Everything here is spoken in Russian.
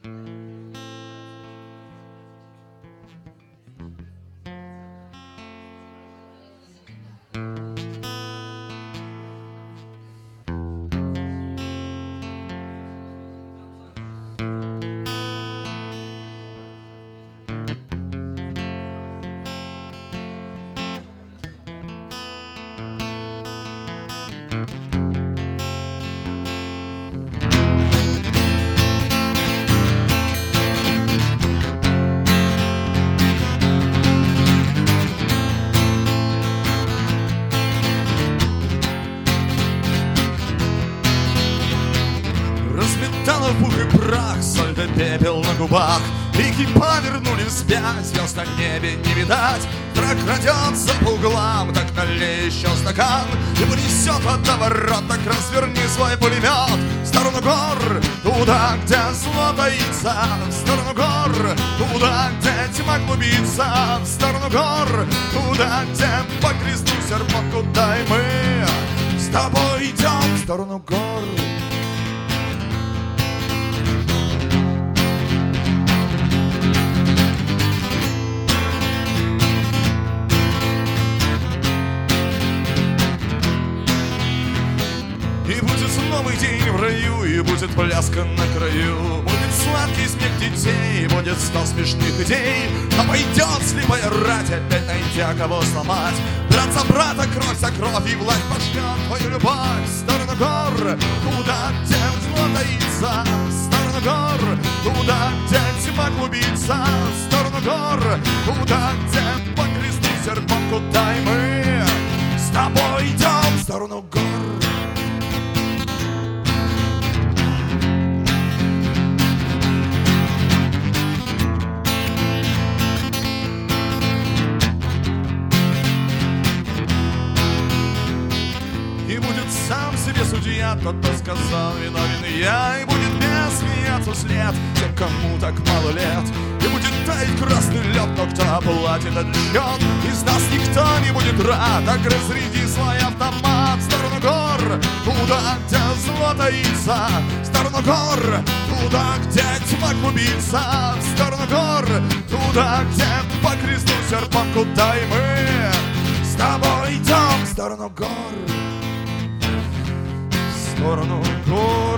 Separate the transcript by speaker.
Speaker 1: Разметала в пух и прах, соль да пепел на губах. Реки повернули вспять, звезд на небе не видать. Враг крадется по углам, так налей еще стакан и понесет от ворот, так разверни свой пулемет. В сторону гор, туда, где зло таится, в сторону гор, туда, где тьма клубится, в сторону гор, туда, где по кресту серпом, куда и мы с тобой идем, в сторону гор. И будет новый день в раю, и будет пляска на краю, будет сладкий смех детей, будет 100 смешных идей. А пойдет слепая рать, опять найдя кого сломать, брат за брата, кровь за кровь, и власть пошлет твою любовь. В сторону гор, туда, где зло таится, в сторону гор, туда, где тьма клубится, в сторону гор, туда, где по кресту серпом, куда и мы с тобой идем, в сторону гор. И будет сам себе судья, тот, кто сказал виновен я, и будет без смеяться вслед тем, кому так мало лет. И будет таять красный лед, но кто оплатит этот счет? Из нас никто не будет рад, так разряди свой автомат. В сторону гор, туда, где зло таится, в сторону гор, туда, где тьма клубится, в сторону гор, туда, где по кресту серпом, куда и мы с тобой идем, в сторону гор. В сторону гор.